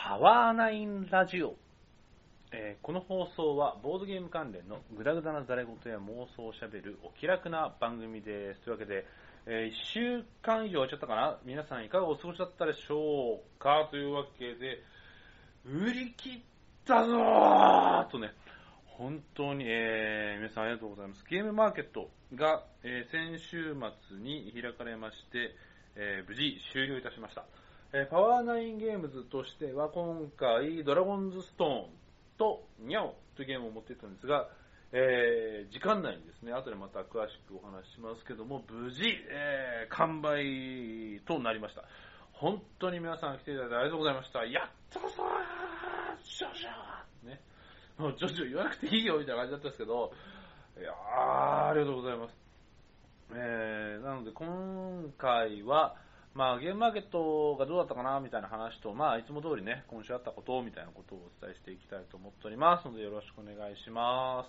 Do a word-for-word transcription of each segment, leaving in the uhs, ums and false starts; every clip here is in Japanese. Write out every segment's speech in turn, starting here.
パワーナインラジオ、えーこの放送はボードゲーム関連のグダグダなざれ言や妄想をしゃべるお気楽な番組です。というわけで、えー、いっしゅうかん以上やっちゃったかな。皆さんいかがお過ごしだったでしょうか。というわけで、売り切ったぞーとね、本当に、えー皆さんありがとうございます。ゲームマーケットが、えー先週末に開かれまして、えー無事終了いたしました。えーパワーナインゲームズとしては今回ドラゴンズストーンとニャオというゲームを持っていったんですが、えー時間内にですね、後でまた詳しくお話ししますけども、無事、えー完売となりました。本当に皆さん来ていただいてありがとうございました。やったぞージョジョね。もうジョジョ言わなくていいよみたいな感じだったんですけど、いやー、ありがとうございます。えーなので今回は、まあ、ゲームマーケットがどうだったかなみたいな話と、まあ、いつも通りね、今週あったことみたいなことをお伝えしていきたいと思っておりますので、よろしくお願いします。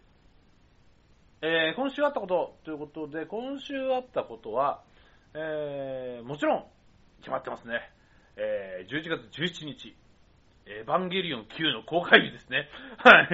えー今週あったことということで、今週あったことは、えーもちろん決まってますね。えーじゅういちがつじゅうしちにち、エヴァンゲリオンきゅうの公開日ですね。はい。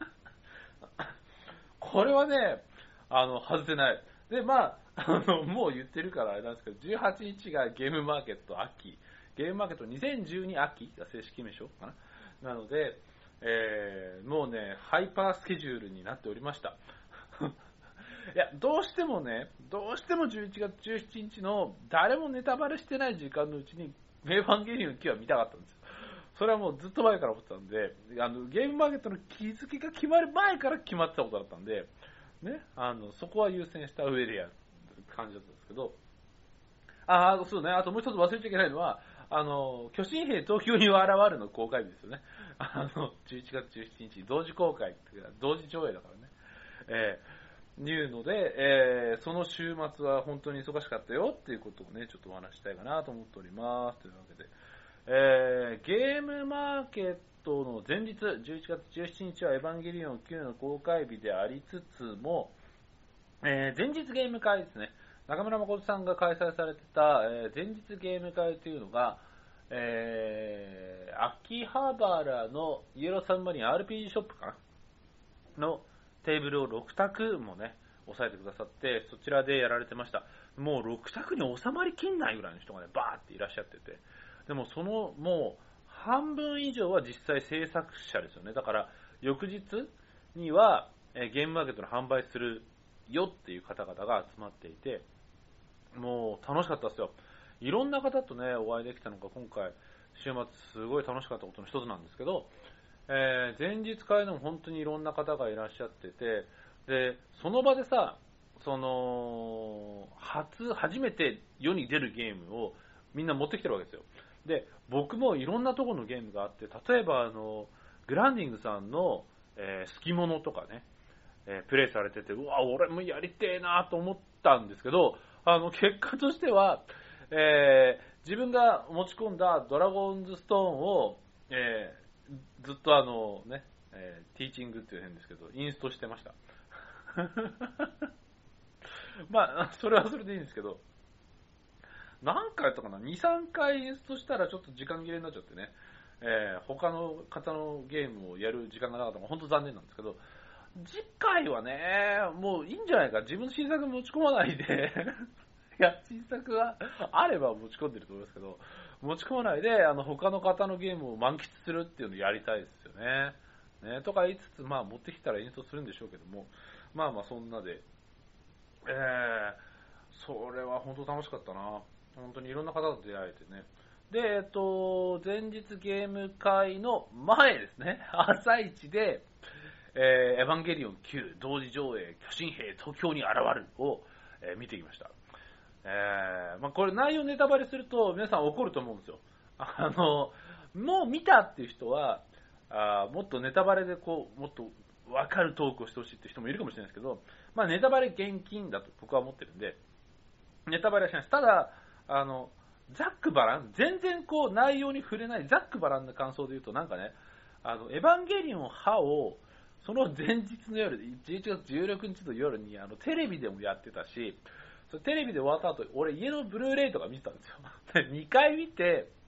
これはね、あの、外せない。で、まあ、あの、もう言ってるからあれなんですけど、じゅうはちにちがゲームマーケット秋、ゲームマーケットにせんじゅうに秋が正式名称かな。なので、えーもうね、ハイパースケジュールになっておりました。いや、どうしてもね、どうしてもじゅういちがつじゅうしちにちの誰もネタバレしてない時間のうちに、エヴァンゲリオンきゅうは見たかったんですよ。それはもうずっと前から思ってたんで、あのゲームマーケットの日付が決まる前から決まってたことだったんで、ね、あのそこは優先した上でやる感じだったんですけど、ああ、そうね、あともう一つ忘れちゃいけないのは、あの巨神兵東京に現るの公開日ですよね。あのじゅういちがつじゅうしちにち、同時公開っていうか、同時上映だからね。えーいうので、えーその週末は本当に忙しかったよっていうことをね、ちょっとお話ししたいかなと思っております。というわけで、えーゲームマーケットの前日、じゅういちがつじゅうしちにちはエヴァンゲリオンきゅうの公開日でありつつも、えー前日ゲーム会ですね、中村誠さんが開催されてた、えー前日ゲーム会というのが、えー秋葉原のイエローサブマリン アールピージー ショップかなのテーブルをろく択もね、押さえてくださって、そちらでやられてました。もうろく択に収まりきんないぐらいの人がね、バーっていらっしゃってて。でもその、もう、半分以上は実際制作者ですよね。だから、翌日には、えーゲームマーケットの販売するよっていう方々が集まっていて、もう楽しかったですよ。いろんな方とね、お会いできたのが今回、週末すごい楽しかったことの一つなんですけど、えー前日会でも本当にいろんな方がいらっしゃってて、で、その場でさ、その、初、初めて世に出るゲームをみんな持ってきてるわけですよ。で、僕もいろんなところのゲームがあって、例えばあの、グランディングさんの、えー、好き物とかね、えープレイされてて、うわ、俺もやりてえなと思ったんですけど、あの、結果としては、えー自分が持ち込んだドラゴンズストーンを、えーずっとあのね、えーティーチングっていう変ですけど、インストしてました。まあ、それはそれでいいんですけど、何回やったかな ?に、さんかいインストしたらちょっと時間切れになっちゃってね、えー他の方のゲームをやる時間がなかったのが本当残念なんですけど、次回はね、もういいんじゃないか。自分の新作持ち込まないで、いや、新作があれば持ち込んでると思いますけど、持ち込まないで、あの、他の方のゲームを満喫するっていうのをやりたいですよね。ね、とか言いつつ、まあ、持ってきたらインストするんでしょうけども、まあまあ、そんなで、えー、それは本当楽しかったな。本当にいろんな方と出会えてね。で、えっと、前日ゲーム会の前ですね、朝一で、えーエヴァンゲリオンきゅう同時上映、巨神兵東京に現るを、えー見てきました。えーまあ、これ内容ネタバレすると皆さん怒ると思うんですよ。あの、もう見たっていう人は、あーもっとネタバレでこう、もっと分かるトークをしてほしいっていう人もいるかもしれないですけど、まあネタバレ厳禁だと僕は思ってるんで、ネタバレはしないです。ただ、あの、ざっくばらん、全然こう内容に触れないざっくばらんな感想で言うと、なんかね、あの、エヴァンゲリオン派を、その前日の夜、じゅういちがつじゅうろくにちの夜にあのテレビでもやってたし、それテレビで終わった後、俺家のブルーレイとか見てたんですよ。にかい見て、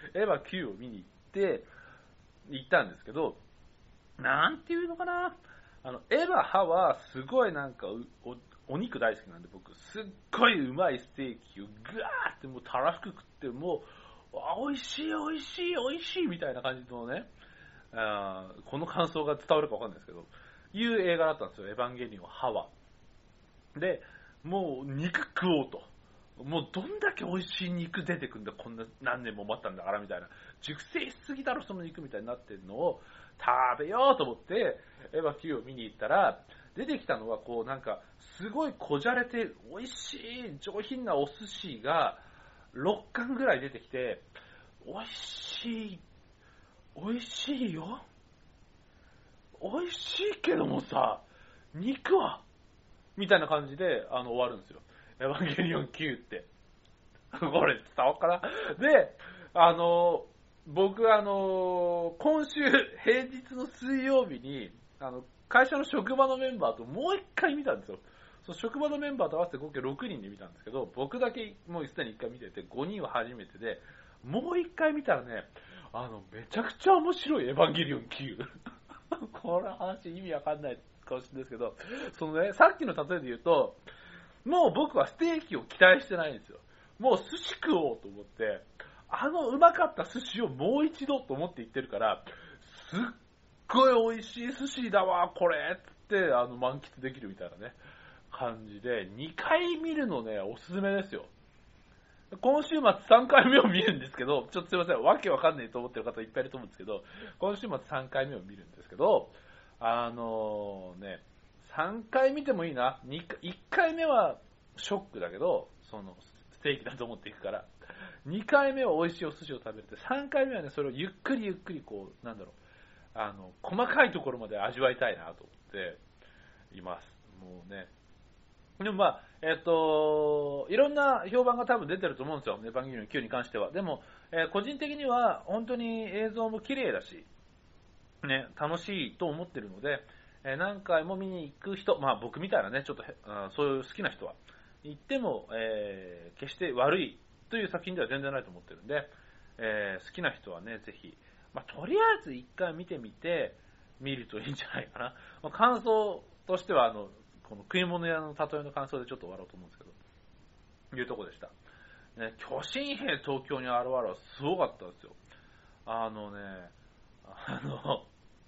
エヴァきゅうを見に行って、行ったんですけど、なんていうのかな、あの、エヴァ派はすごいなんかお、お肉大好きなんで僕、すっごいうまいステーキをぐわーってもうたらふく食って、もう、あ、美味しい美味しい美味しいみたいな感じのね、あこの感想が伝わるかわかんないですけど、いう映画だったんですよ、エヴァンゲリオン派は。で、もう肉食おうと。もうどんだけ美味しい肉出てくんだ、こんな何年も待ったんだからみたいな。熟成しすぎだろ、その肉みたいになってるのを食べようと思って、エヴァきゅうを見に行ったら、出てきたのはこうなんか、すごいこじゃれて美味しい上品なお寿司がろっかんぐらい出てきて、美味しい、美味しいよ。美味しいけどもさ、肉はみたいな感じであの終わるんですよ。エヴァンゲリオンきゅうって。これ伝わっかな。で、あの、僕あの、今週平日の水曜日に、あの、会社の職場のメンバーともう一回見たんですよ。その職場のメンバーと合わせて合計ろくにんで見たんですけど、僕だけもうすでにいっかい見てて、ごにんは初めてで、もう一回見たらね、あの、めちゃくちゃ面白いエヴァンゲリオンきゅう。この話意味わかんないかもしれないですけど、そのね、さっきの例えで言うと、もう僕はステーキを期待してないんですよ。もう寿司食おうと思って、あのうまかった寿司をもう一度と思って言ってるから、すっごい美味しい寿司だわ、これって、あの、満喫できるみたいなね、感じで、にかい見るのね、おすすめですよ。今週末さんかいめを見るんですけど、ちょっとすいません、わけわかんないと思ってる方いっぱいいると思うんですけど、今週末さんかいめを見るんですけど、あのー、ね、さんかい見てもいいな。いっかいめはショックだけど、そのステーキだと思っていくから。にかいめは美味しいお寿司を食べれて、さんかいめはね、それをゆっくりゆっくりこう、なんだろう、あの、細かいところまで味わいたいなと思っています。もうね。でもまあ、えっと、いろんな評判が多分出てると思うんですよ。エヴァンゲリオンきゅうに関しては。でも、えー、個人的には本当に映像も綺麗だし、ね、楽しいと思ってるので、えー、何回も見に行く人、まあ僕みたいなね、ちょっとあそういう好きな人は、行っても、えー、決して悪いという作品では全然ないと思ってるんで、えー、好きな人はね、ぜひ、まあとりあえず一回見てみて、見るといいんじゃないかな。まあ、感想としては、あの、この食い物屋の例えの感想でちょっと終わろうと思うんですけど、いうとこでした。ね、巨神兵東京に現れるはすごかったですよ。あのね、あの、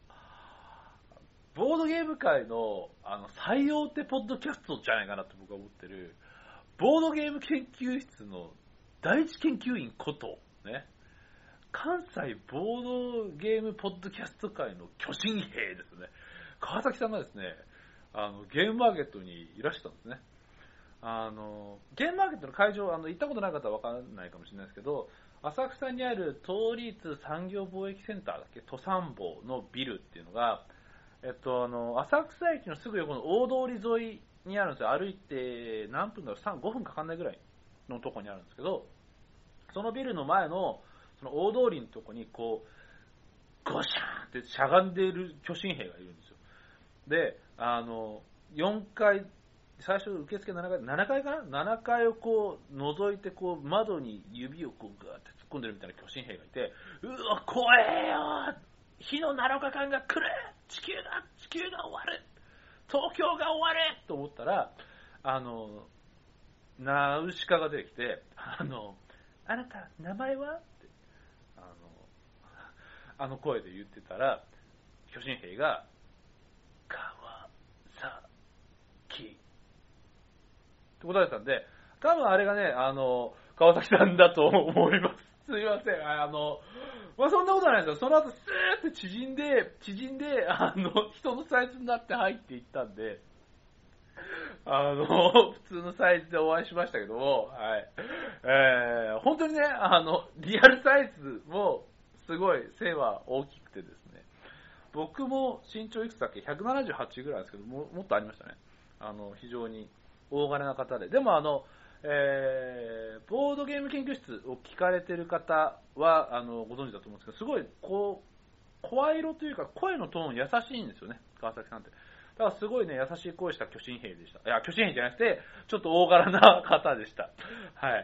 ボードゲーム界のあの最大手ポッドキャストじゃないかなと僕は思ってる、ボードゲーム研究室の第一研究員こと、ね、関西ボードゲームポッドキャスト界の巨神兵ですね。川崎さんがですね、あのゲームマーケットにいらしたんですね。あのゲームマーケットの会場、あの行ったことない方は分からないかもしれないですけど、浅草にある東立産業貿易センターだっけ、都産坊のビルっていうのが、えっと、あの浅草駅のすぐ横の大通り沿いにあるんですよ。歩いて何分だろう、ごふんかかんないぐらいのとこにあるんですけど、そのビルの前のその大通りのとこにこうゴシャーンってしゃがんでいる巨神兵がいるんですよ。で、あのよんかい、最初受付ななかい、ななかいかな ?なな 階をこう覗いてこう窓に指をこうガーって突っ込んでるみたいな巨神兵がいて、うわ怖えよ、火のなのか間が来る、地球が地球が終わる、東京が終わると思ったら、あのナウシカが出てきて、あのあなた名前はってあのあの声で言ってたら、巨神兵が川崎って答えたんで、多分あれがね、あの川崎さんだと思います。すいません。あの、まあ、そんなことないですよ。その後スーって縮んで、縮んで、あの、人のサイズになって入っていったんで、あの、普通のサイズでお会いしましたけども、はい。えー、本当にね、あの、リアルサイズも、すごい背は大きくてですね、僕も身長いくつだっけ ?ひゃくななじゅうはち ぐらいですけども、もっとありましたね。あの、非常に大金な方で。でもあの、えー、ボードゲーム研究室を聞かれてる方は、あの、ご存知だと思うんですけど、すごい、こう、声色というか、声のトーン優しいんですよね、川崎さんって。だからすごいね、優しい声した巨神兵でした。いや、巨神兵じゃなくて、ちょっと大柄な方でした。はい。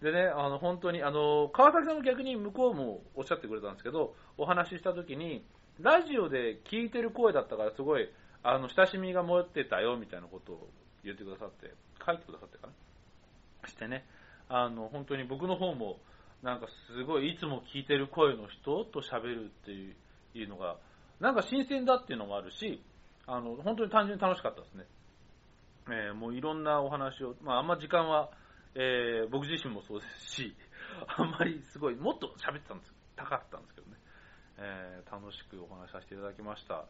でね、あの本当にあの川崎さんも逆に向こうもおっしゃってくれたんですけど、お話しした時にラジオで聞いてる声だったからすごいあの親しみが持ってたよみたいなことを言ってくださって、書いてくださってかなしてね、あの本当に僕の方もなんかすごいいつも聞いてる声の人と喋るっていうのがなんか新鮮だっていうのもあるし、あの本当に単純に楽しかったですね。えー、もういろんなお話を、まあ、あんま時間は、えー、僕自身もそうですし、あんまりすごい、もっと喋ってたんです、高かったんですけどね、えー、楽しくお話しさせていただきました。はい、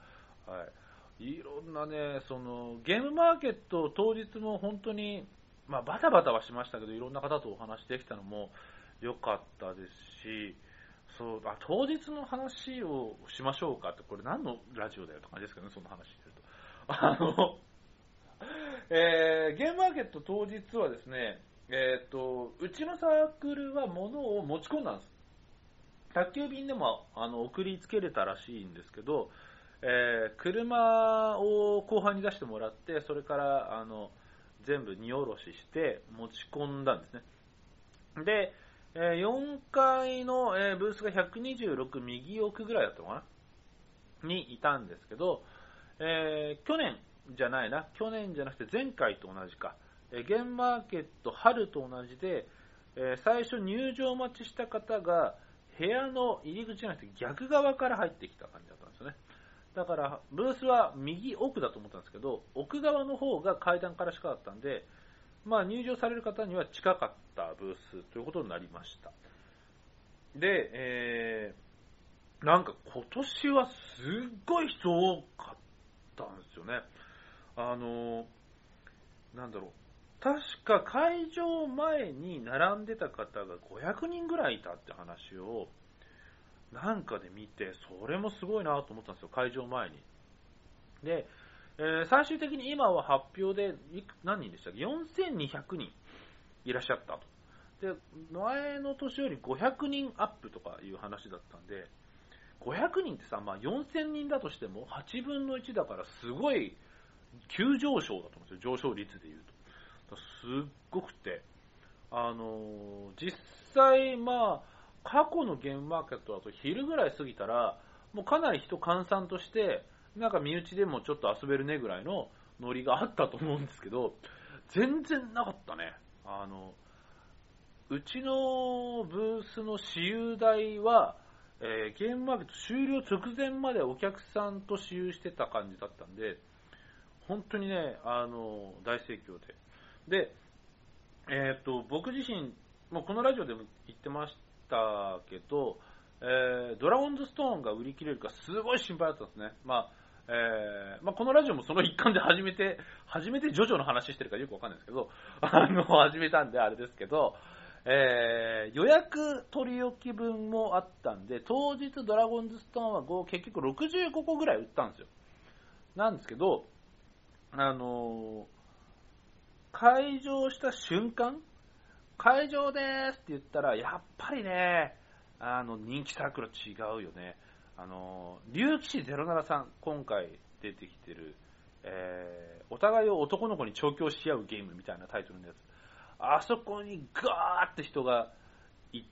いろんなね、そのゲームマーケット当日も本当に、まあ、バタバタはしましたけど、いろんな方とお話できたのも良かったですし、そうあ当日の話をしましょうかって、これ何のラジオだよって感じですけどね、その話してると。あのえー、ゲームマーケット当日はですね、えー、とうちのサークルは物を持ち込んだんです。宅急便でもあの送りつけれたらしいんですけど、えー、車を後半に出してもらって、それからあの全部荷下ろしして持ち込んだんですね。で、えー、よんかいの、えー、ブースがひゃくにじゅうろく右奥ぐらいだったのかなにいたんですけど、えー、去年じゃないな、去年じゃなくて前回と同じか、えー、ゲームマーケット春と同じで、えー、最初入場待ちした方が部屋の入り口じゃなくて逆側から入ってきた感じだったんですよね。だからブースは右奥だと思ったんですけど、奥側の方が階段からしかだったんで、まあ、入場される方には近かったブースということになりました。で、えー、なんか今年はすっごい人多かったんですよね。あの、なんだろう。確か会場前に並んでた方がごひゃくにんぐらいいたって話をなんかで見て、それもすごいなと思ったんですよ、会場前に。で、えー、最終的に今は発表で何人でしたっけ、よんせんにひゃくにんいらっしゃったと。で、前の年よりごひゃくにんアップとかいう話だったんで、ごひゃくにんってさ、まあ、よんせんにんだとしてもはちぶんのいちだからすごい急上昇だと思うんですよ、上昇率でいうと。すっごくて、あのー、実際、まあ、過去のゲームマーケットだと昼ぐらい過ぎたら、もうかなり人閑散として、なんか身内でもちょっと遊べるねぐらいのノリがあったと思うんですけど、全然なかったね。あの、うちのブースの私有台は、えー、ゲームマーケット終了直前までお客さんと私有してた感じだったんで、本当にね、あの、大盛況で。で、えっと、僕自身、もうこのラジオでも言ってましたけど、えー、ドラゴンズストーンが売り切れるかすごい心配だったんですね。まあ、えーまあ、このラジオもその一環で初めて、初めてジョジョの話してるかよくわかんないですけど、あの、始めたんであれですけど、えー、予約取り置き分もあったんで、当日ドラゴンズストーンは結局ろくじゅうごこぐらい売ったんですよ。なんですけど、あのー、開場した瞬間、会場でーすって言ったら、やっぱりね、あの、人気サークル違うよね。あの、竜騎士ゼロななさん、今回出てきてる、えー、お互いを男の子に調教し合うゲームみたいなタイトルのやつ。あそこにガーって人が行って、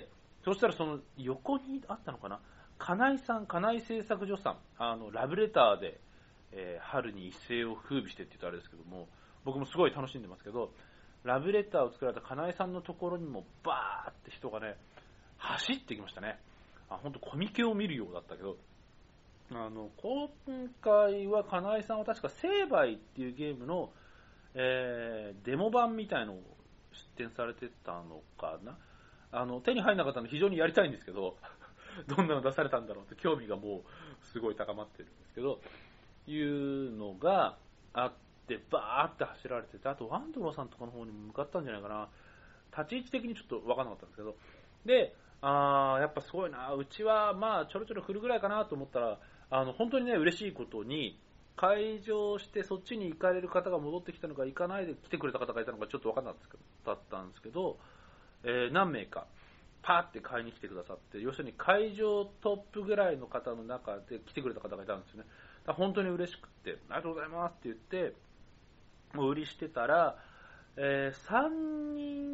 そしたらその横にあったのかな、金井さん、金井製作所さん、あの、ラブレターで、えー、春に一世を風靡してって言ったらあれですけども、僕もすごい楽しんでますけど、ラブレターを作られた金井さんのところにもバーって人がね、走ってきましたね。あ、本当コミケを見るようだったけど、あの、今回は金井さんは確か成敗っていうゲームの、えー、デモ版みたいのを出展されてたのかな。あの、手に入らなかったの非常にやりたいんですけど、どんなの出されたんだろうって興味がもうすごい高まってるんですけど、いうのがあって、バーって走られてて、あとワンドローさんとかの方にも向かったんじゃないかな。立ち位置的にちょっと分からなかったんですけど、で、あーやっぱすごいな、うちはまあちょろちょろ振るぐらいかなと思ったら、あの本当にね、嬉しいことに、会場してそっちに行かれる方が戻ってきたのか行かないで来てくれた方がいたのかちょっと分からなかったんですけど、えー、何名かパーって買いに来てくださって、要するに会場トップぐらいの方の中で来てくれた方がいたんですよね。だから本当に嬉しくて、ありがとうございますって言って、もう売りしてたら、えー、さんにん、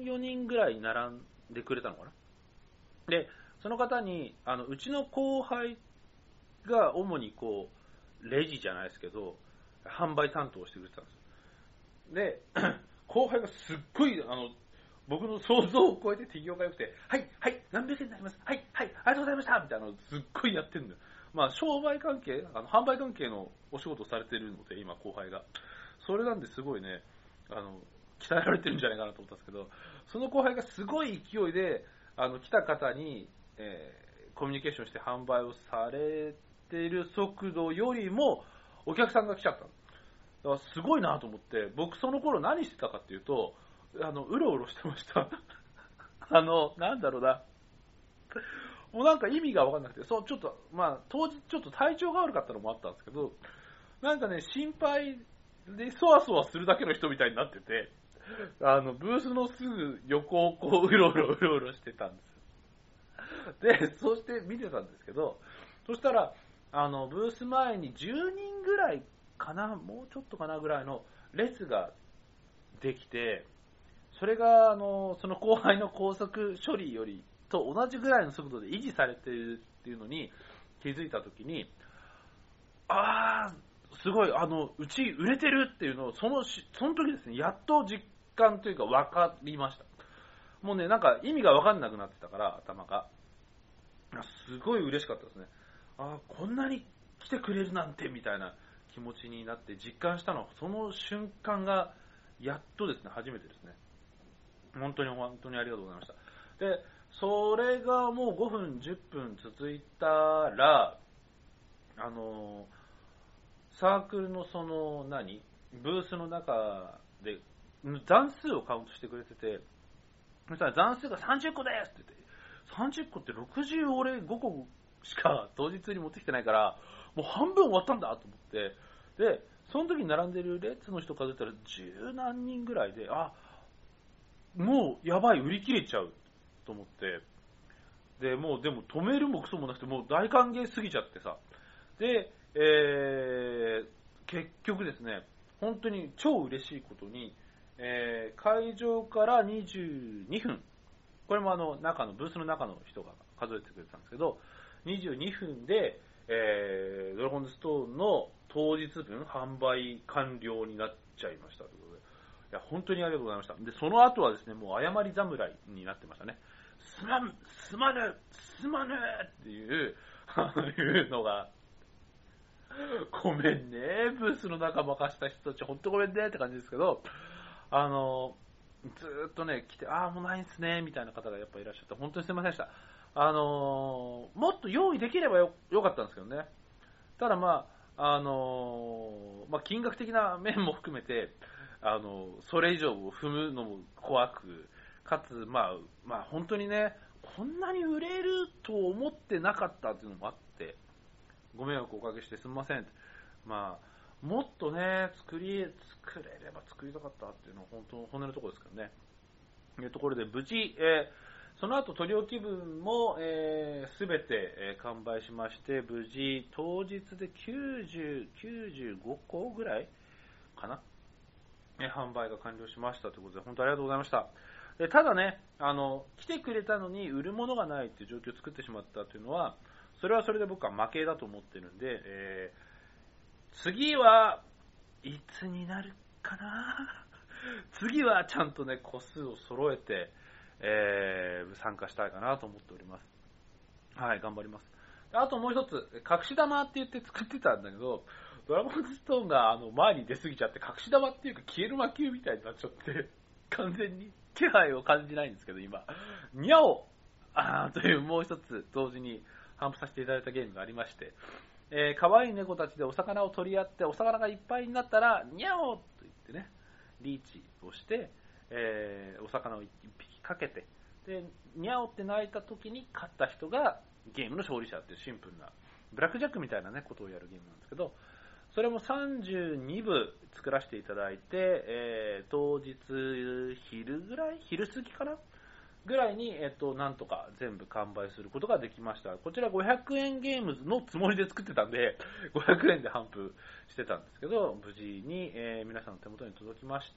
ん、よにんぐらい並んでくれたのかな。で、その方に、あの、うちの後輩が主にこう、レジじゃないですけど、販売担当をしてくれてたんですよ。で、後輩がすっごい、あの、僕の想像を超えて手際が良くて、はい、はい、何百円になります、はい、はい、ありがとうございましたみたいなのをすっごいやってるんだよ。まあ、商売関係、あの販売関係のお仕事をされてるので、今、後輩が。それなんですごいね、あの、鍛えられてるんじゃないかなと思ったんですけど、その後輩がすごい勢いで、あの、来た方に、えー、コミュニケーションして販売をされている速度よりも、お客さんが来ちゃったの。だからすごいなと思って、僕その頃何してたかっていうと、あの、うろうろしてました。あの、なんだろうな。もうなんか意味がわかんなくて、そう、ちょっと、まあ、当時ちょっと体調が悪かったのもあったんですけど、なんかね、心配で、そわそわするだけの人みたいになってて、あの、ブースのすぐ横をこう、うろうろうろうろしてたんですよ。で、そして見てたんですけど、そしたら、あの、ブース前にじゅうにんぐらいかな、もうちょっとかなぐらいの列ができて、それが、あの、その後輩の高速処理よりと同じぐらいの速度で維持されているっていうのに気づいたときに、あー、すごい、あの、うち売れてるっていうのを、そのし、その時ですね、やっと実感というか分かりました。もうね、なんか意味が分かんなくなってたから、頭が。すごい嬉しかったですね。あー、こんなに来てくれるなんて、みたいな気持ちになって実感したのは、その瞬間が、やっとですね、初めてですね。本当に本当にありがとうございました。で、それがもうごふん、じゅっぷん続いたら、あの、サークルのその、何ブースの中で、残数をカウントしてくれてて、そしたら残数がさんじゅっこですって言って、さんじゅっこってろくじゅう俺ごこしか当日に持ってきてないから、もう半分終わったんだと思って、で、その時に並んでる列の人数えたら十何人ぐらいで、あ、もうやばい、売り切れちゃうと思って、で、もうでも止めるもクソもなくて、もう大歓迎すぎちゃってさ、で、えー、結局ですね、本当に超嬉しいことに、えー、会場からにじゅうにふん、これもあの中のブースの中の人が数えてくれたんですけど、にじゅうにふんで、えー、ドラゴンズストーンの当日分販売完了になっちゃいましたということで、いや本当にありがとうございました。で、その後はですね、もう謝り侍になってましたね。すまん、すまぬ、すまぬっていう、いうのが、ごめんね、ブースの中任した人たち、ほんとごめんねって感じですけど、あの、ずーっとね、来て、ああ、もうないんすね、みたいな方がやっぱいらっしゃって、本当にすいませんでした。あの、もっと用意できればよ、よかったんですけどね。ただまあ、あの、まあ、金額的な面も含めて、あの、それ以上を踏むのも怖く、かつ、まあ、まあ、本当にね、こんなに売れると思ってなかったっていうのもあって、ご迷惑をおかけしてすみません。まあ、もっとね、作り、作れれば作りたかったっていうのは本当、本音のところですからね。というところで、無事、えー、その後取り置き分も、えー、全て、えー、完売しまして、無事、当日できゅうじゅう、きゅうじゅうごこぐらいかな、えー、販売が完了しましたということで、本当ありがとうございました。でただね、あの、来てくれたのに売るものがないっていう状況を作ってしまったというのは、それはそれで僕は負けだと思ってるんで、えー、次はいつになるかな次はちゃんとね、個数を揃えて、えー、参加したいかなと思っております。はい、頑張ります。あともう一つ、隠し玉って言って作ってたんだけど、ドラゴンズストーンがあの前に出過ぎちゃって、隠し玉っていうか消える魔球みたいになっちゃって、完全に気配を感じないんですけど、今。にゃおあーというもう一つ同時に頒布させていただいたゲームがありまして、えー、可愛い猫たちでお魚を取り合って、お魚がいっぱいになったら、にゃおと言ってね、リーチをして、えー、お魚をいっぴきかけて、で、にゃおって鳴いた時に勝った人がゲームの勝利者っていうシンプルな、ブラックジャックみたいなね、ことをやるゲームなんですけど、それもさんじゅうにぶ作らせていただいて、えー、当日昼ぐらい昼過ぎかなぐらいに、えっと、なんとか全部完売することができました。こちらごひゃくえんゲームのつもりで作ってたんで、ごひゃくえんで頒布してたんですけど、無事に、えー、皆さんの手元に届きまして、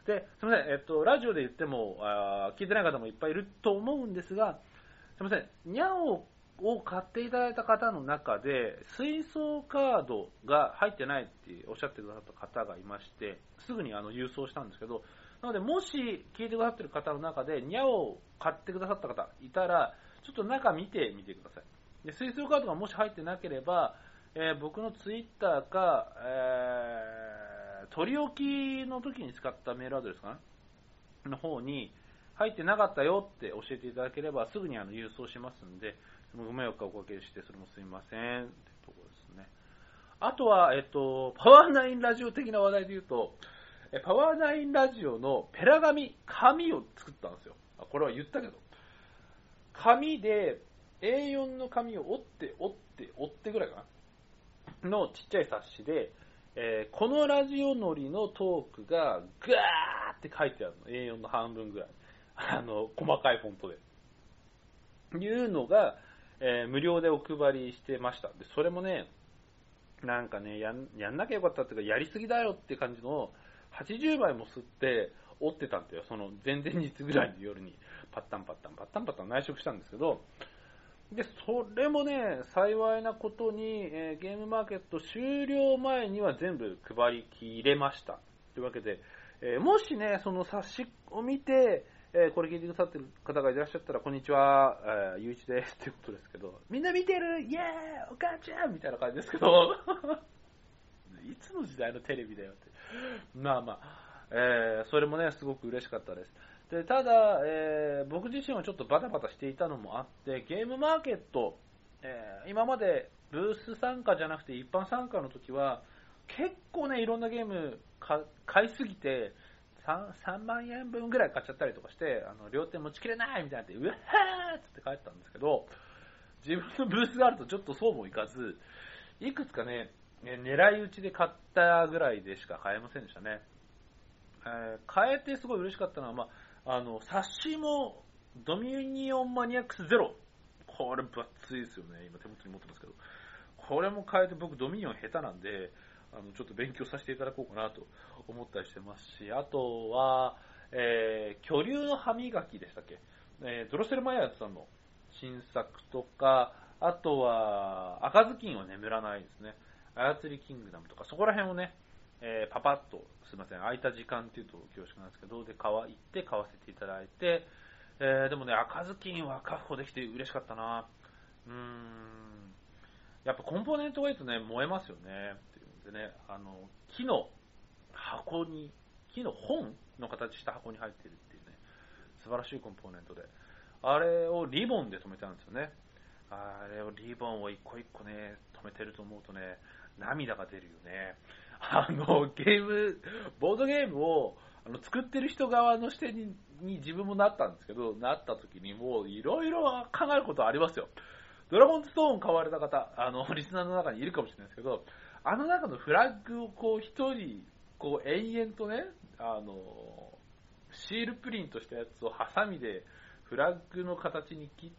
で、すみません、えっと、ラジオで言っても、あ聞いてない方もいっぱいいると思うんですが、すみません、ニャオを買っていただいた方の中で、水槽カードが入ってないっておっしゃってくださった方がいまして、すぐにあの郵送したんですけど、なので、もし聞いてくださっている方の中で、ニャオを買ってくださった方いたら、ちょっと中見てみてください。で、水槽カードがもし入ってなければ、えー、僕のツイッターか、えー、取り置きの時に使ったメールアドレスかなの方に、入ってなかったよって教えていただければ、すぐにあの郵送しますんで、ご迷惑をおかけして、それもすみませんってところですね。あとは、えっと、パワーナインラジオ的な話題で言うと、パワーナインラジオのペラ紙、紙を作ったんですよ。これは言ったけど。紙で、エーよん の紙を折って、折って、折ってぐらいかなのちっちゃい冊子で、えー、このラジオのりのトークが、ぐわーって書いてあるの。エーよん の半分ぐらい。あの、細かいフォントで。いうのが、えー、無料でお配りしてました。で、それもね、なんかね、やん、やんなきゃよかったっていうか、やりすぎだよって感じの、はちじゅうまいも吸って折ってたんだよ。その前々日ぐらいの夜にパッタンパッタンパッタンパッタン内職したんですけど、で、それもね、幸いなことに、えー、ゲームマーケット終了前には全部配り切れました。というわけで、えー、もしね、その冊子を見て、えー、これ聞いてくださってる方がいらっしゃったら、こんにちは、えー、ゆういちですってことですけど、みんな見てるイエーイお母ちゃんみたいな感じですけど、いつの時代のテレビだよって。まあまあ、えー、それもね、すごく嬉しかったです。で、ただ、えー、僕自身はちょっとバタバタしていたのもあって、ゲームマーケット、えー、今までブース参加じゃなくて一般参加の時は、結構ね、いろんなゲーム買いすぎて、さんまんえんぶんぐらい買っちゃったりとかして、あの両手持ちきれないみたいなって、うわーっつって帰ったんですけど、自分のブースがあるとちょっとそうもいかず、いくつかね、狙い撃ちで買ったぐらいでしか買えませんでしたね。えー、買えてすごい嬉しかったのは、まあ、あの冊子もドミニオンマニアックスゼロ、これ分厚いですよね。今手元に持ってますけど、これも買えて、僕ドミニオン下手なんで、あのちょっと勉強させていただこうかなと思ったりしてますし、あとは、えー、巨竜の歯磨きでしたっけ、えー、ドロセルマイヤーズさんの新作とか、あとは赤ずきんは眠らないですね、操りキングダムとか、そこら辺をね、えー、パパッと、すいません、空いた時間っていうと恐縮なんですけど、で、買わ行って買わせていただいて、えー、でもね、赤ずきんは確保できて嬉しかったな。うーん、やっぱコンポーネントがいいとね、燃えますよね。でね、あの木の箱に、木の本の形した箱に入っているっていうね、素晴らしいコンポーネントで、あれをリボンで留めてあるんですよね。あれをリボンを一個一個ね、留めてると思うとね、涙が出るよね。あのゲーム、ボードゲームをあの作ってる人側の視点にに自分もなったんですけど、なった時にもういろいろ考えることありますよ。ドラゴンストーン買われた方、あのリスナーの中にいるかもしれないですけど、あの中のフラッグをこう一人こう延々とね、あのシールプリントしたやつをハサミでフラッグの形に切って、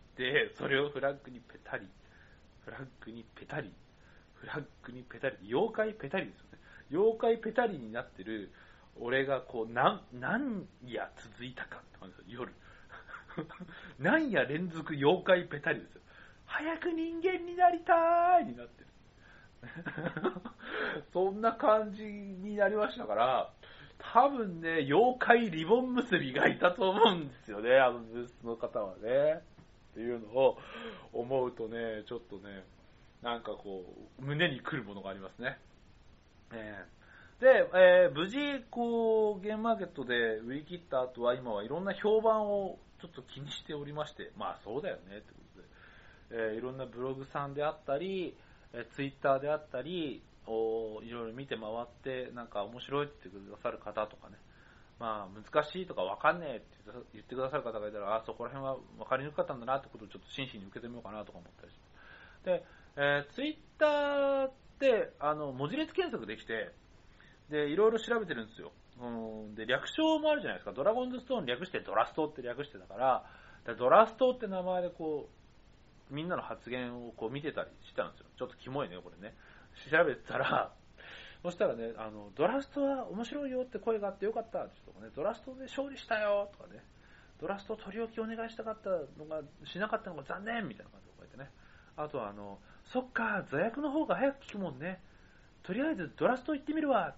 それをフラッグにペタリ、フラッグにペタリ、フラッグにペタリ、妖怪ペタリですよね。妖怪ペタリになってる俺がこう何何夜続いたかって感じですよ。夜何夜連続妖怪ペタリですよ。早く人間になりたーいになってるそんな感じになりましたから、多分ね、妖怪リボン結びがいたと思うんですよね、あのブースの方はね。っていうのを思うとね、ちょっとね、なんかこう、胸に来るものがありますね。えー、で、えー、無事、こう、ゲームマーケットで売り切った後は、今はいろんな評判をちょっと気にしておりまして、まあそうだよね、ってことで、えー、いろんなブログさんであったり、ツイッターであったりをいろいろ見て回って、なんか面白いって言ってくださる方とかね、まあ難しいとか分かんねえって言ってくださる方がいたら、あそこら辺は分かりにくかったんだなってことをちょっと真摯に受け止めようかなとか思ったりします。で、えー、ツイッターってあの文字列検索できて、でいろいろ調べてるんですよ。うん、で略称もあるじゃないですか。ドラゴンズストーン略してドラストって略してたから、でドラストって名前でこうみんなの発言をこう見てたりしてたんですよ。ちょっとキモいね、これね。調べてたら、 そしたらね、あの、ドラストは面白いよって声があってよかったって人がね、ドラストで勝利したよとかね、ドラスト取り置きお願いしたかったのが、しなかったのが残念みたいな感じで書いてね。あとはあの、そっか、座薬の方が早く効くもんね。とりあえずドラスト行ってみるわって。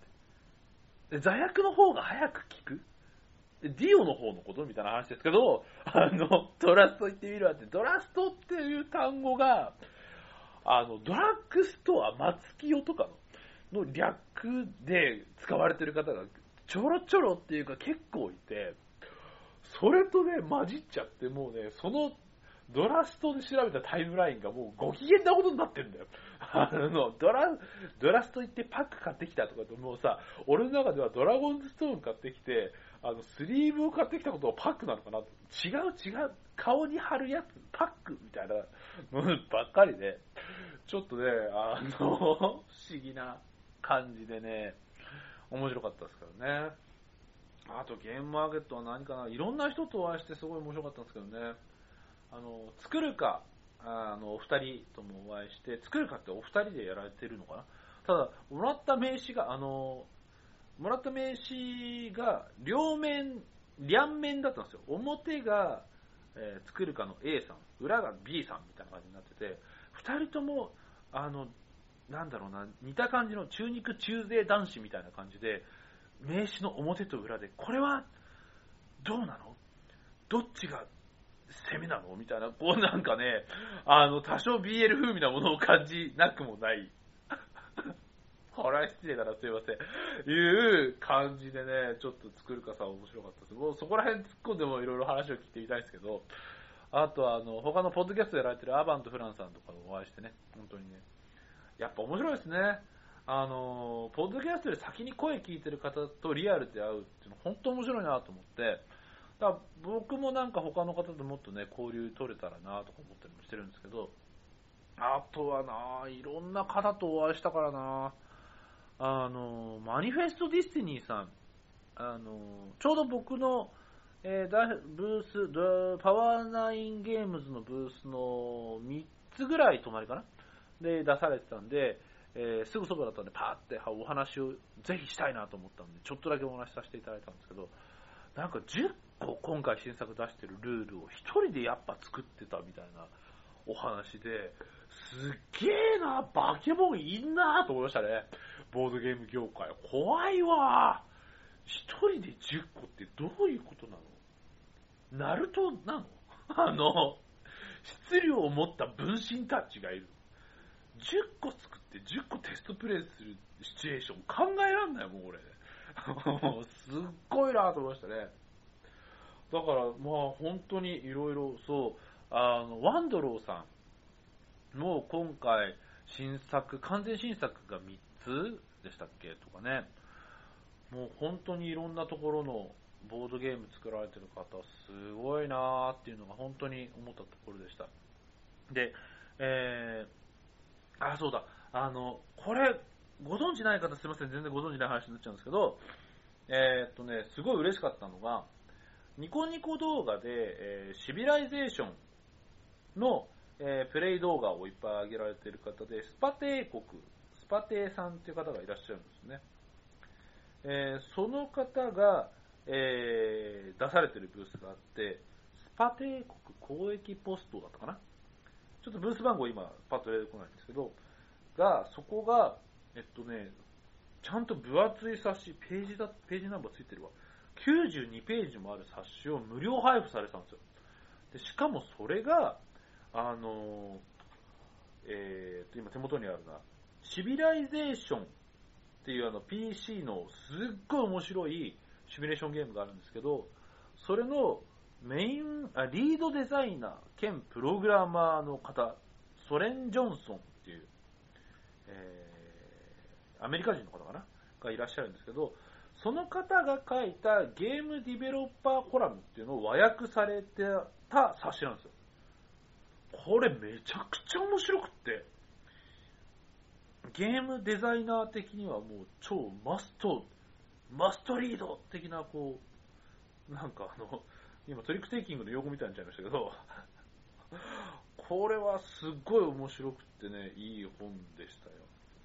座薬の方が早く効くディオの方のことみたいな話ですけど、あの、ドラスト行ってみるわって、ドラストっていう単語が、あの、ドラッグストア、松清とかの、の略で使われてる方がちょろちょろっていうか結構いて、それとね、混じっちゃって、もうね、そのドラストで調べたタイムラインがもうご機嫌なことになってんだよ。あの、ドラ、ドラスト行ってパック買ってきたとかってもうさ、俺の中ではドラゴンズストーン買ってきて、あの、スリーブを買ってきたことをパックなのかなって。違う違う。顔に貼るやつ、パックみたいなものばっかりで、ちょっとね、あの、不思議な感じでね、面白かったですからね。あとゲームマーケットは何かな、いろんな人とお会いしてすごい面白かったんですけどね。あの、作るか、あの、お二人ともお会いして、作るかってお二人でやられてるのかな。ただ、もらった名刺が、あの、もらった名刺が両面、両面だったんですよ。表が、えー、作るかの A さん、裏が B さんみたいな感じになってて、二人とも、あの、なんだろうな、似た感じの中肉中背男子みたいな感じで、名刺の表と裏で、これはどうなの？どっちが攻めなの？みたいな、こうなんかね、あの、多少 ビーエル 風味なものを感じなくもない。これは失礼だな、すいません。いう感じでね、ちょっと作るかさ、面白かったです。もうそこら辺突っ込んでもいろいろ話を聞いてみたいですけど、あとはあの、他のポッドキャストやられてるアバンとフランさんとかをお会いしてね、本当にね、やっぱ面白いですね。あの、ポッドキャストより先に声聞いてる方とリアルで会うっていうの本当面白いなと思って、だから僕もなんか他の方ともっとね、交流取れたらなとか思ったりもしてるんですけど、あとはな、いろんな方とお会いしたからな、あの、マニフェストディスティニーさん、あの、ちょうど僕の、えー、ブース、パワーナインゲームズのブースのみっつぐらい隣かなで出されてたんで、えー、すぐそばだったんで、パーってお話をぜひしたいなと思ったんで、ちょっとだけお話しさせていただいたんですけど、なんかじゅっこ今回新作出してるルールを一人でやっぱ作ってたみたいなお話で、すっげーな、バケモンいんなーと思いましたね。ボードゲーム業界。怖いわー。一人でじゅっこってどういうことなの？ナルトなの？あの、質量を持った分身たちがいる。じゅっこ作ってじゅっこテストプレイするシチュエーション考えらんないもん、俺。すっごいなと思いましたね。だから、まあ本当にいろいろ、そう、あの、ワンドローさんも今回新作、完全新作がみっつでしたっけとかね。もう本当にいろんなところのボードゲーム作られてる方、すごいなーっていうのが本当に思ったところでした。で、えー、あ、そうだ、あの、これ、ご存知ない方すいません、全然ご存知ない話になっちゃうんですけど、えー、っとね、すごい嬉しかったのが、ニコニコ動画で、えー、シビライゼーションの、えー、プレイ動画をいっぱい上げられている方で、スパ帝国、スパ帝さんっていう方がいらっしゃるんですね。えー、その方が、えー、出されているブースがあって、スパ帝国交易ポストだったかな、ちょっとブース番号今パッと出てこないんですけど、が、そこが、えっとね、ちゃんと分厚い冊子、ページだ、ページナンバーついてるわ。きゅうじゅうにページもある冊子を無料配布されたんですよ。でしかもそれが、あの、えー、と、今手元にあるな、シビライゼーションっていうあの ピーシー のすっごい面白いシミュレーションゲームがあるんですけど、それのメイン、あ、リードデザイナー兼プログラマーの方、ソレン・ジョンソンっていう、えー、アメリカ人の方かながいらっしゃるんですけど、その方が書いたゲームディベロッパーコラムっていうのを和訳されてた冊子なんですよ。これめちゃくちゃ面白くって、ゲームデザイナー的にはもう超マスト、マストリード的なこう、なんかあの、今トリックテイキングの用語みたいになっちゃいましたけど、これはすっごい面白くってね、いい本でしたよ。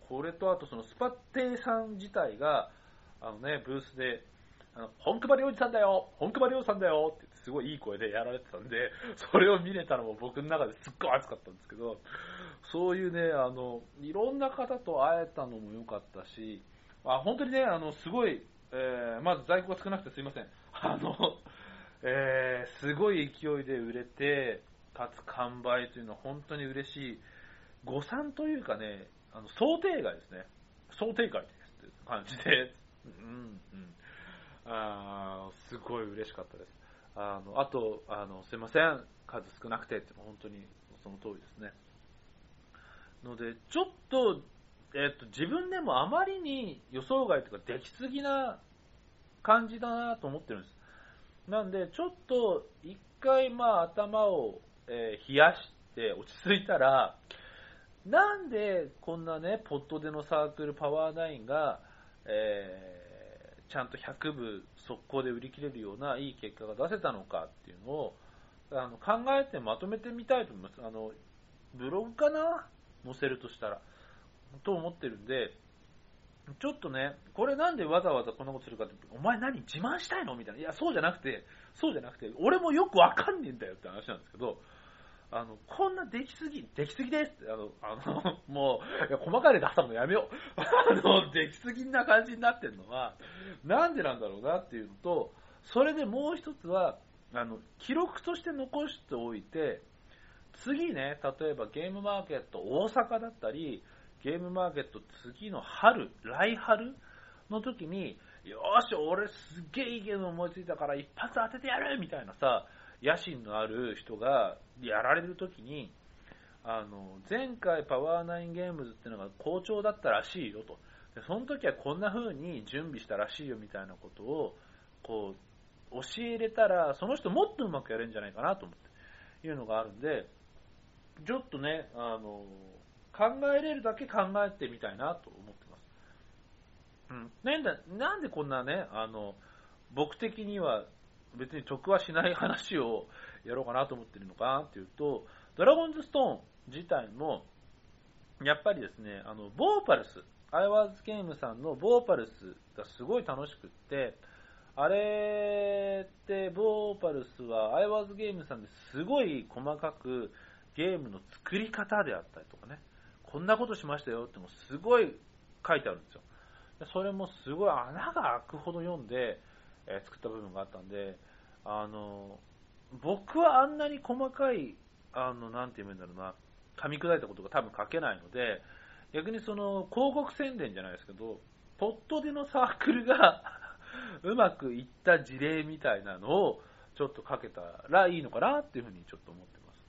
これとあとそのスパテイさん自体が、あのね、ブースで、あの本熊良二さんだよ本熊良二さんだよってすごいいい声でやられてたんで、それを見れたのも僕の中ですっごい熱かったんですけど、そういうね、あの、いろんな方と会えたのも良かったし、あ本当にね、あの、すごい、えー、まず在庫が少なくてすいません。あの、えー、すごい勢いで売れて、かつ完売というのは本当に嬉しい。誤算というかね、あの想定外ですね。想定外ですという感じで、うんうん、あすごい嬉しかったです。あのあとあのすいません、数少なくてって本当にその通りですね。のでちょっと、えっと、自分でもあまりに予想外とかできすぎな感じだなと思ってるんです。なんでちょっと一回まあ頭を、えー冷やして落ち着いたら、なんでこんなね、ポットでのサークルパワーナインが、えーちゃんとひゃくぶ速攻で売り切れるようないい結果が出せたのかっていうのをあの考えてまとめてみたいと思います。あのブログかな、載せるとしたらと思ってるんで、ちょっとね、これなんでわざわざこんなことするかって、お前何自慢したいのみたいな。いや、そうじゃなくて、そうじゃなくて、俺もよくわかんねえんだよって話なんですけど、あの、こんなできすぎ、できすぎですって、あの、あの、もう、いや、細かいで出したのやめよう。あの、できすぎな感じになってるのは、なんでなんだろうなっていうのと、それでもう一つは、あの、記録として残しておいて、次ね、例えばゲームマーケット大阪だったり、ゲームマーケット次の春、来春の時に、よーし、俺すっげえいいゲーム思いついたから一発当ててやるみたいなさ、野心のある人がやられる時に、あの、前回パワーナインゲームズっていうのが好調だったらしいよと。でその時はこんな風に準備したらしいよみたいなことを、こう、教えれたら、その人もっとうまくやれるんじゃないかなと思って、いうのがあるんで、ちょっとね、あの、考えれるだけ考えてみたいなと思ってます。うん。なんだ、なんでこんなね、あの、僕的には別に得はしない話をやろうかなと思ってるのかなっていうと、ドラゴンズストーン自体も、やっぱりですね、あの、ボーパルス、アイワーズゲームさんのボーパルスがすごい楽しくって、あれって、ボーパルスはアイワーズゲームさんですごい細かくゲームの作り方であったりとかね、こんなことしましたよってもすごい書いてあるんですよ。それもすごい穴が開くほど読んで、えー作った部分があったんで、あの、僕はあんなに細かい、あの、なんて言うんだろうな、噛み砕いたことが多分書けないので、逆にその広告宣伝じゃないですけど、ポットでのサークルがうまくいった事例みたいなのをちょっと書けたらいいのかなっていうふうにちょっと思ってます。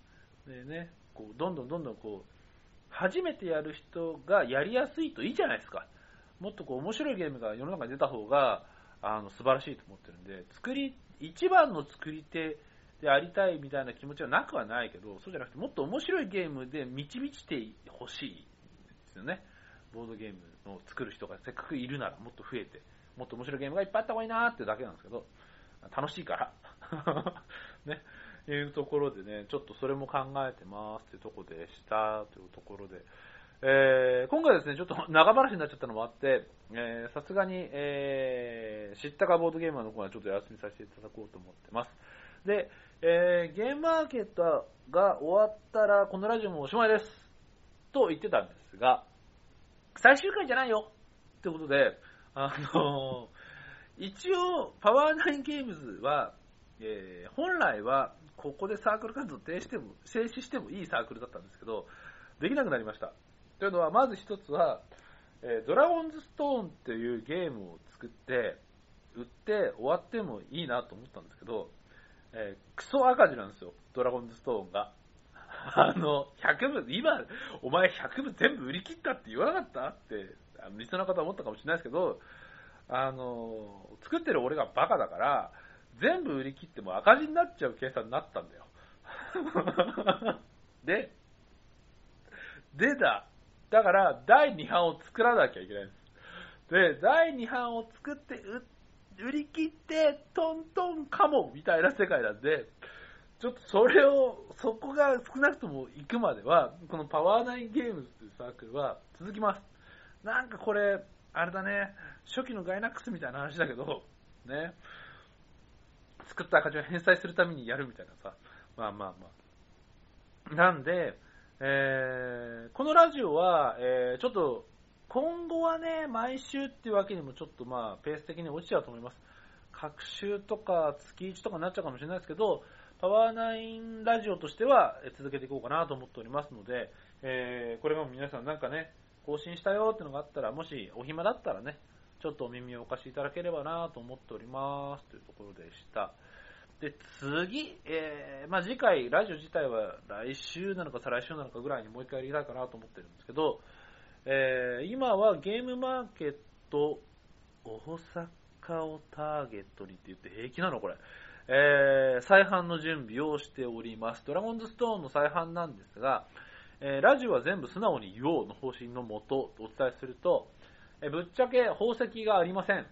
でね、こうどんどんどんどんこう、初めてやる人がやりやすいといいじゃないですか。もっとこう面白いゲームが世の中に出た方があの素晴らしいと思ってるんで、作り一番の作り手でありたいみたいな気持ちはなくはないけど、そうじゃなくてもっと面白いゲームで満ち満ちてほしいですよね。ボードゲームを作る人がせっかくいるならもっと増えて、もっと面白いゲームがいっぱいあった方がいいなーってだけなんですけど、楽しいからね、いうところでね、ちょっとそれも考えてますというところでしたというところで、えー、今回ですね、ちょっと長話になっちゃったのもあって、さすがに、えー、知ったかボードゲーマーの方はちょっと休みさせていただこうと思ってます。で、えー、ゲームマーケットが終わったらこのラジオもおしまいですと言ってたんですが、最終回じゃないよってことで、あのー、一応パワーナインゲームズは、えー、本来はここでサークル活動停止しても静止してもいいサークルだったんですけど、できなくなりました。というのは、まず一つは、えー、ドラゴンズストーンっていうゲームを作って売って終わってもいいなと思ったんですけど、えー、クソ赤字なんですよ、ドラゴンズストーンが。あの、ひゃくぶ、今、お前ひゃくぶ全部売り切ったって言わなかったって、あのリスナーの方は思ったかもしれないですけど、あの、作ってる俺がバカだから、全部売り切っても赤字になっちゃう計算になったんだよ。で、でだ、だからだいに版を作らなきゃいけないんです。で、だいに版を作って売り切ってトントンカモみたいな世界なんで、ちょっとそれを、そこが少なくとも行くまでは、このパワーナインゲームズというサークルは続きます。 なんかこれ、あれだね、初期のガイナックスみたいな話だけど、ね、作った赤字を返済するためにやるみたいなさ、まあまあまあ。なんで、えー、このラジオは、えー、ちょっと、今後はね、毎週っていうわけにもちょっとまあ、ペース的に落ちちゃうと思います。各週とか月いちとかになっちゃうかもしれないですけど、パワーナインラジオとしては続けていこうかなと思っておりますので、えー、これも皆さんなんかね、更新したよってのがあったら、もしお暇だったらね、ちょっとお耳をお貸しいただければなと思っておりますというところでした。で、次、えー、まあ次回、ラジオ自体は来週なのか再来週なのかぐらいにもう一回やりたいかなと思ってるんですけど、えー、今はゲームマーケット大阪をターゲットにって言って平気なのこれ。えー、再販の準備をしております。ドラゴンズストーンの再販なんですが、えー、ラジオは全部素直に言おうの方針のもとお伝えすると、えー、ぶっちゃけ宝石がありません。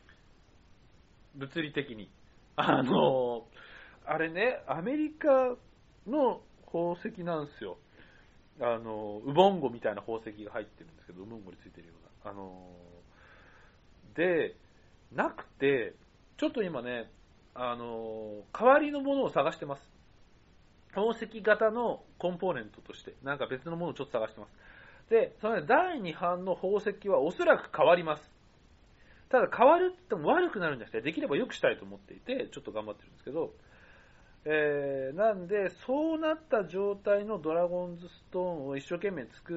物理的に。あのー、あれね、アメリカの宝石なんですよ。あのー、ウボンゴみたいな宝石が入ってるんですけど、ウボンゴについてるような。あのー、で、なくて、ちょっと今ね、あのー、代わりのものを探してます。宝石型のコンポーネントとして、なんか別のものをちょっと探してます。で、その、ね、だいに版の宝石はおそらく変わります。ただ変わるって言っても悪くなるんじゃなくて、できれば良くしたいと思っていて、ちょっと頑張ってるんですけど、えー、なんで、そうなった状態のドラゴンズストーンを一生懸命作って、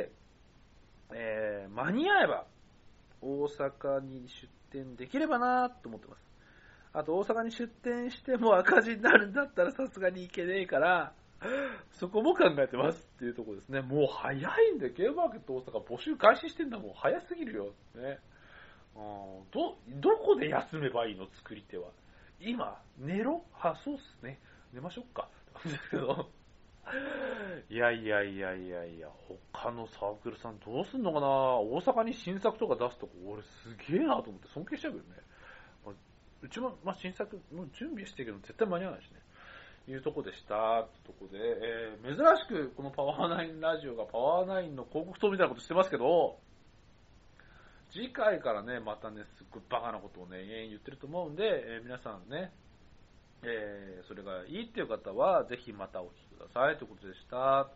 えー、間に合えば、大阪に出店できればなと思ってます。あと大阪に出店しても赤字になるんだったらさすがにいけねえから、そこも考えてますっていうところですね。もう早いんで、ゲームマーケット大阪募集開始してんだもん。早すぎるよ。ね。ど、どこで休めばいいの作り手は。今、寝ろは、そうっすね。寝ましょうか。ですけど。いやいやいやいやいや、他のサークルさんどうすんのかな。大阪に新作とか出すとこ、俺すげえなと思って尊敬しちゃうけどね。うちも、まあ、新作の準備してるけど絶対間に合わないしね。いうとこでしたってとこで、えー、珍しくこのパワーナインラジオがパワーナインの広告塔みたいなことしてますけど、次回からね、またね、すっごいバカなことをね、永遠に言ってると思うんで、えー、皆さんね、えー、それがいいっていう方は、ぜひまたお聞きくださいということでした。はい。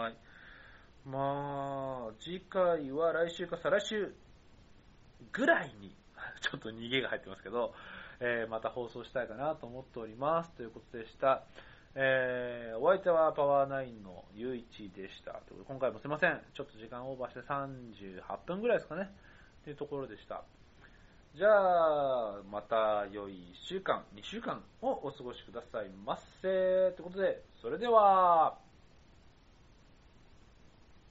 まあ、次回は来週か再来週ぐらいに、ちょっと逃げが入ってますけど、えー、また放送したいかなと思っておりますということでした。えー、お相手はパワーナインのゆういちでした。今回もすいません。ちょっと時間オーバーしてさんじゅうはっぷんぐらいですかね。というところでした。じゃあ、また良いいっしゅうかん、にしゅうかんをお過ごしくださいませ。ということで、それでは、